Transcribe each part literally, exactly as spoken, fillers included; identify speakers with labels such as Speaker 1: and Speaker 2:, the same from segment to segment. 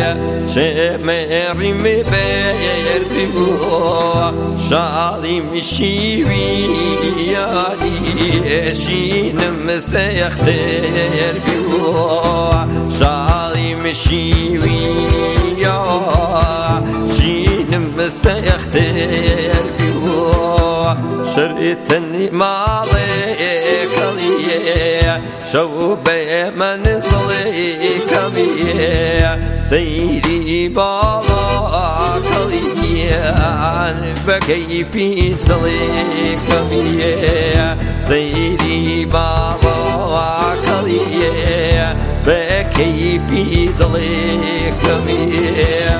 Speaker 1: شمری میبربیو شادی میشیوی یاری شینم سیختر بیو شادی میشیوی شینم سیختر بیو شريتني ماضي كليه شوبي منزلي كميه سيدي بابا كليه بكيفي ضلي كميه سيدي بابا كليه بكيفي ضلي كميه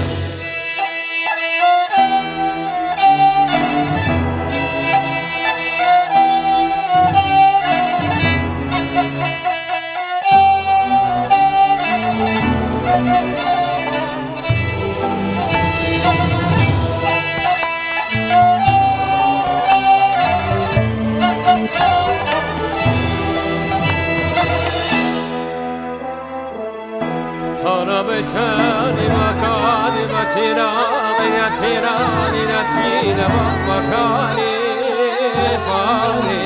Speaker 2: بتاني مكاني بتيراني يا تيراني يا تيراني مكاني فاني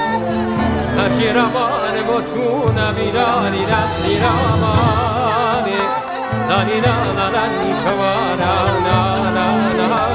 Speaker 2: تشيراني بتونا بيراني لا تيراني لا لا لا لا كوانا لا لا لا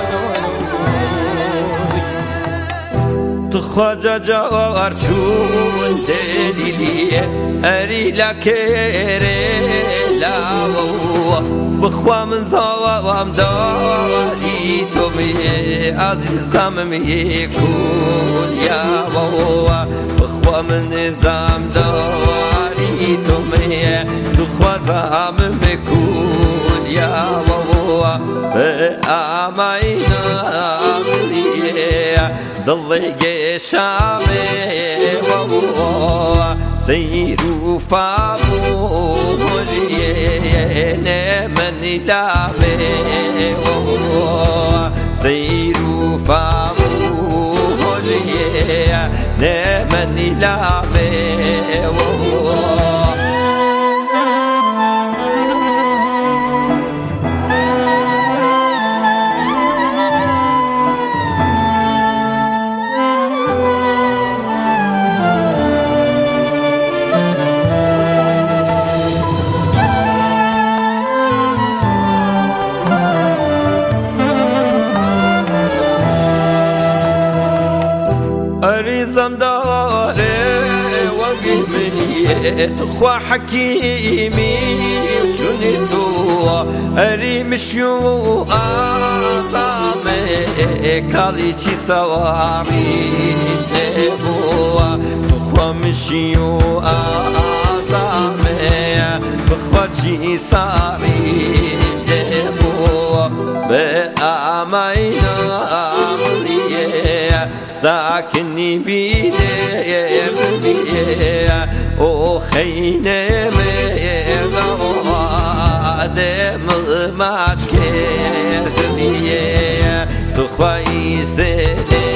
Speaker 1: تخواجه جوار چون دلیلی اری لکره لاو بخوا من زوام داری تو می عزیزم می کن یا بخوا من نظام داری تو می تو خوازم می کن یا به آماینا ضلي شامي سيروا فامو من دامي سيروا فامو من دامي أريزم داره وقيمني تخوى حكيمي جنتو أريم شو أعظامي كاليشي سواري جنبو تخوى مشيو أعظامي بخواتي ساري جنبو بأمينا أمليه ساكني بيدي بيدي او خينه دم ماش كردني تو خوي سيدي